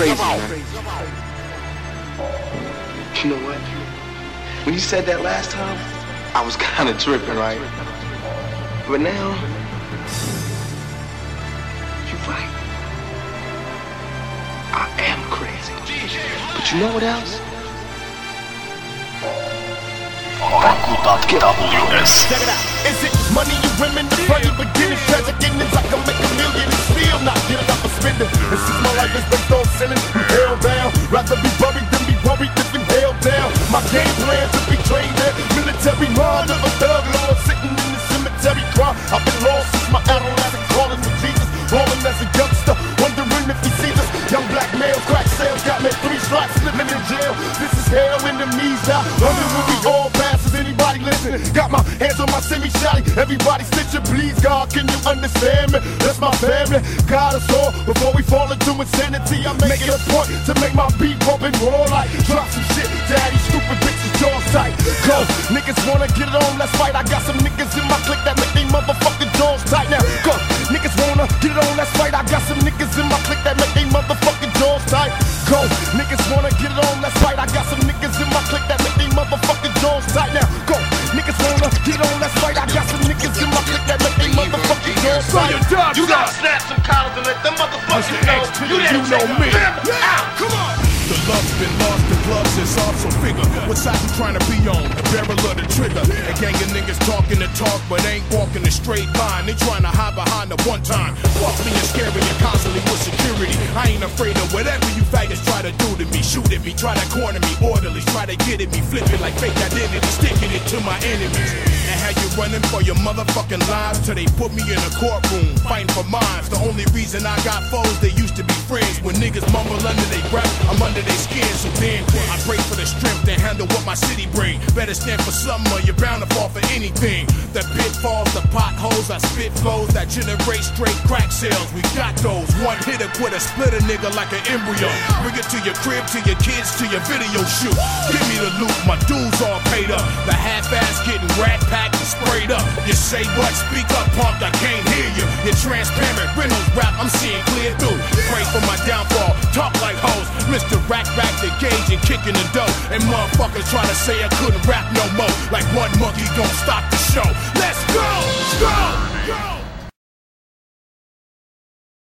crazy, man. You know what? When you said that last time, I was kind of tripping, right? But now, you're right. I am crazy. But you know what else? WS. Check it out. Is it money you women? From the beginning, tragic endings. I can make a million and still not get enough for spending. And since my life is based on sinning, I'm held down. Rather be buried than be worried than be held down. My game plan to be trained in military mind of a thug lord sitting in the cemetery crying. I've been lost since my adolescent, calling for Jesus. Rolling as a youngster, wondering if he sees us. Young black male, crack sales, got me 3 stripes, living in jail. This is hell in the knees now. Under where we all pass. Is anybody listening? Got my hands on my semi-shotty. Everybody stitching, please, God, can you understand me? That's my family, got us all. Before we fall into insanity, I make it a point to make my beat bump and roll like drop some shit, daddy, stupid bitches, jaws tight. Go, niggas wanna get it on, let's fight. I got some niggas in my clique that make they motherfucking jaws tight. Now, go, niggas wanna get it on, let's fight. I got some niggas in my clique that make they motherfucking jaws tight. Go, niggas wanna get it on, let's fight. I got some niggas in my clique that make they motherfucking jaws tight. Now, go, niggas wanna get on, let's fight. I got some niggas in my clique that make they motherfucking jaws tight. You gotta snap some collars and let them motherfuckers know you know me. Out, come on. The love's been lost, the gloves is off, so figure what side you trying to be on, the barrel of the trigger. A gang of niggas talking the talk, but ain't walking the straight line. They trying to hide behind the one time. Fuck me and scary and constantly with security. I ain't afraid of whatever you faggots try to do to me. Shoot at me, try to corner me, orderlies try to get at me, flip it like fake identity, sticking it to my enemies. And how you running for your motherfucking lives till they put me in a courtroom, fighting for mines. The only reason I got foes, they used to be friends. When niggas mumble under they breath, I'm under their skin. So then I pray for the strength to handle what my city bring. Better stand for something or you're bound to fall for anything. The pitfalls, the potholes, I spit flows that generate straight crack sales. We got those. One hitter quit a split a nigga like an embryo. Bring it to your crib, to your kids, to your video shoot. Give me the loot, my dues all paid up. The half-ass getting rat packed and sprayed up. You say what? Speak up, punk, I can't hear you. You're transparent, Reynolds rap, I'm seeing clear through. Pray for my downfall, talk like hoes. Mr. Rack the gauge and kicking the dough. And motherfuckers try to say I couldn't rap no more. Like one monkey gon' stop the show. Let's go! Go!